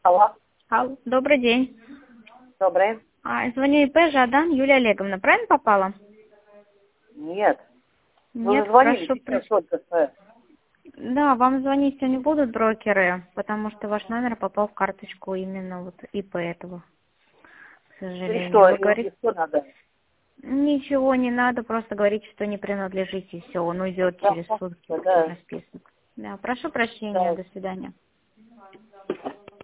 Алло. Алло, добрый день. Добрый. Звоню ИП Жадан Юлия Олеговна. Правильно попала? Нет. Вы Нет, уже звонили прошу сейчас прощения. только что. Да, вам звонить сегодня будут брокеры, потому что ваш номер попал в карточку именно вот ИП этого, к И сожалению. что, Вы и говорите, что надо? ничего не надо, просто говорите, что не принадлежите, и все, он уйдет Да, через сутки в да, черный список. Да, прошу прощения, да. до свидания.